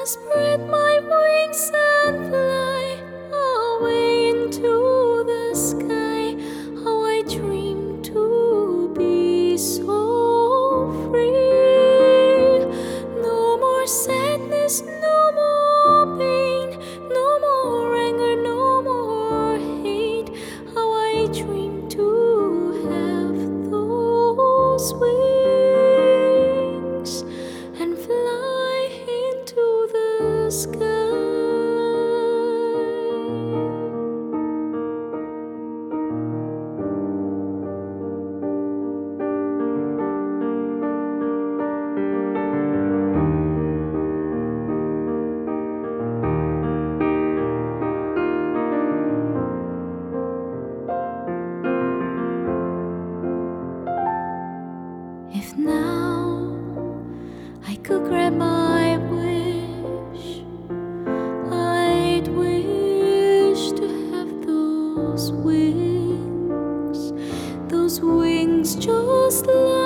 spread my wings and fly away into the sky. How I dream to be so free. No more sadness, no more pain, no more anger, no more hate. How I dream to have those wings and fly into the sky. If now I could grab my wish, I'd wish to have those wings just like